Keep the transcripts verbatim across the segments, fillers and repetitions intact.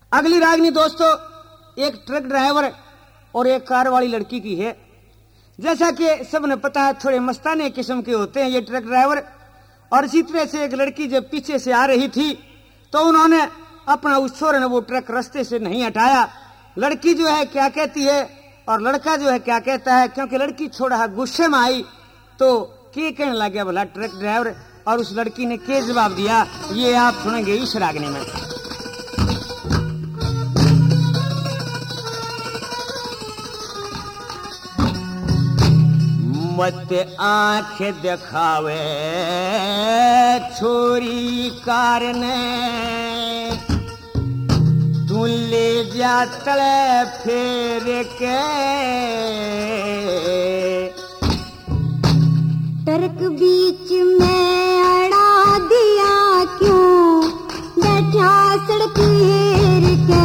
अगली रागनी दोस्तों एक ट्रक ड्राइवर और एक कार वाली लड़की की है। जैसा कि सबने पता है थोड़े मस्ताने किस्म के होते हैं ये ट्रक ड्राइवर। और इसी तरह से एक लड़की जब पीछे से आ रही थी तो उन्होंने अपना उस छोरे ने वो ट्रक रास्ते से नहीं हटाया। लड़की जो है क्या कहती है और लड़का जो है क्या कहता है, क्योंकि लड़की छोड़ा गुस्से में आई तो क्या कहने लग गया भला ट्रक ड्राइवर, और उस लड़की ने क्या जवाब दिया ये आप सुनेंगे इस रागनी में। मत आंख दिखावे छोरी कार ने, तू ले जा तले फेर के, ट्रक बीच में अड़ा दिया क्यों, बैठा सड़क घेर के।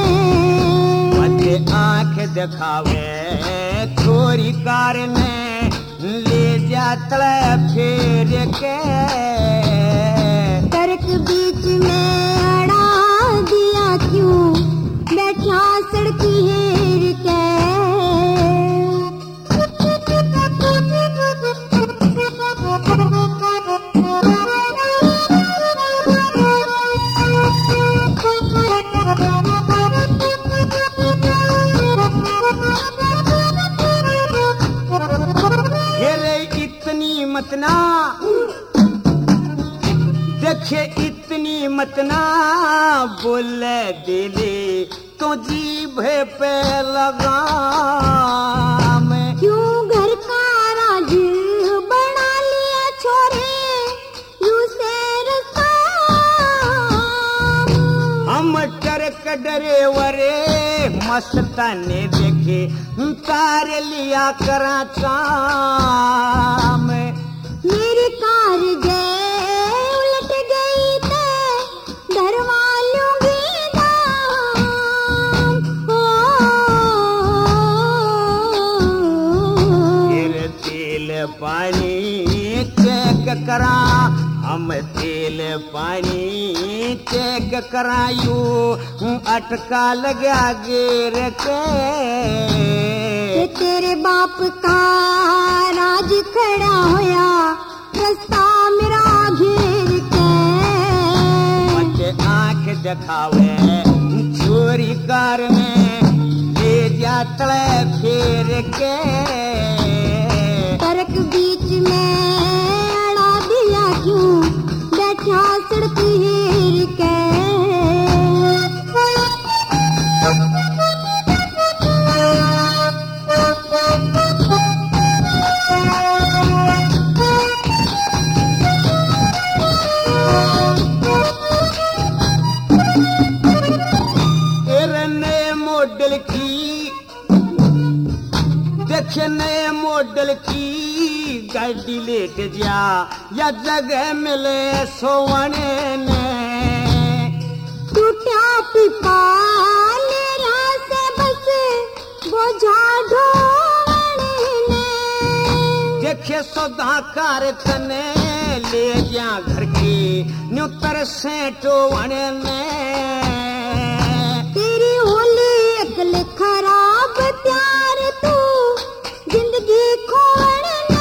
मत आंख दिखावे छोरी कार ने, ले जा तले फेर के, ट्रक बीच में अड़ा दिया क्यों, बैठा सड़क घेर के। मतना देखे इतनी मतना बोले दिले तो जीभ पे लगा मैं, क्यों घर का राज बना लिया छोरे यू से रस्ता। हम ट्रक ड्राइवरे मस्ताने देखे तार लिया करा काम। मेरी कार गए उलट गई ते डरवा लूंगी दाम। फिर तेल पानी चेक करा, हम तेल पानी चेक करायू, अटका लगा गिर के। तेरे बाप का राज खड़ा होया रास्ता मेरा घेर के। मत आंख दिखावे छोरी कार में, ले जा तले फेर के, ट्रक बीच में अड़ा दिया क्यों, बैठा सड़क घेर के। नए मॉडल की गाड़ी लेट जा या जगह मिले सोवने ने, टूटा पिपा लेरा से बस बोझा ढोने ने। देखे सौदा कार तने ले जा घर की न्यूतर से टोवने ने। तेरी होली अकल खराब प्यार तू जिंदगी खोने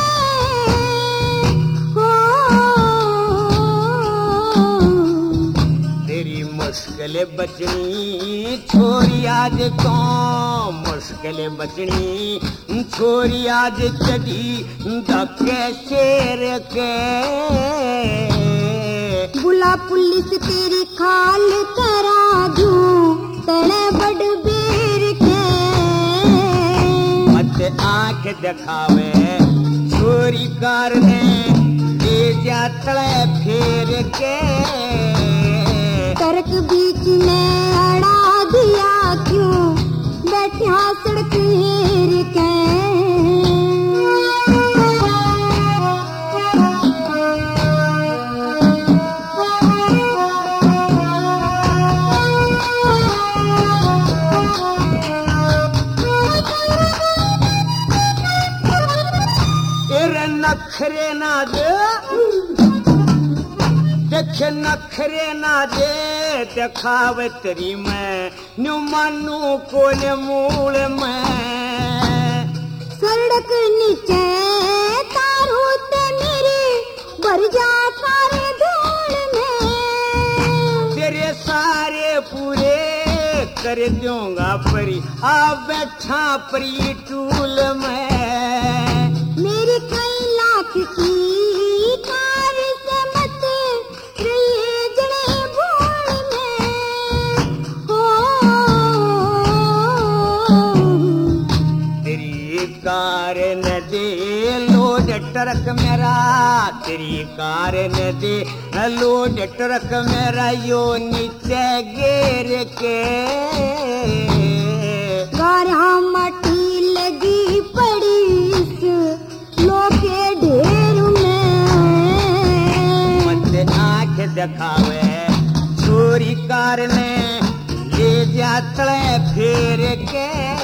हो। तेरी मुश्किल बचनी छोरी आज तो, मुश्किल बचनी छोरी आज चढ़ी धक्के शेर के। बुला पुलिस तेरी खाल करा दूं तड़े बड़ बेर के। मत आंख दिखावे छोरी कार ने, ले जा तले फेर के, ट्रक बीच में अड़ा दिया क्यों, बैठा सड़क घेर के। नखरे ना दे देख नखरे ना दे दिखावे तेरी मैं न्यू मानू कोन मूल में सड़क नीचे तारू ते मेरे भर जा सारे धूल में तेरे सारे पूरे कर दूंगा परी आ बैठा परी टूल में मेरी कई लाख की कार से मत रहिए जड़े भूल में हो तेरी कार न दे लोड ट्रक मेरा तेरी कार न दे लोड ट्रक मेरा यो नीचे गिर के गारा मटी लगी पड़ी इस लोके ढेर में मत आंख दिखावे चोरी कार ने ले जा तले फेर के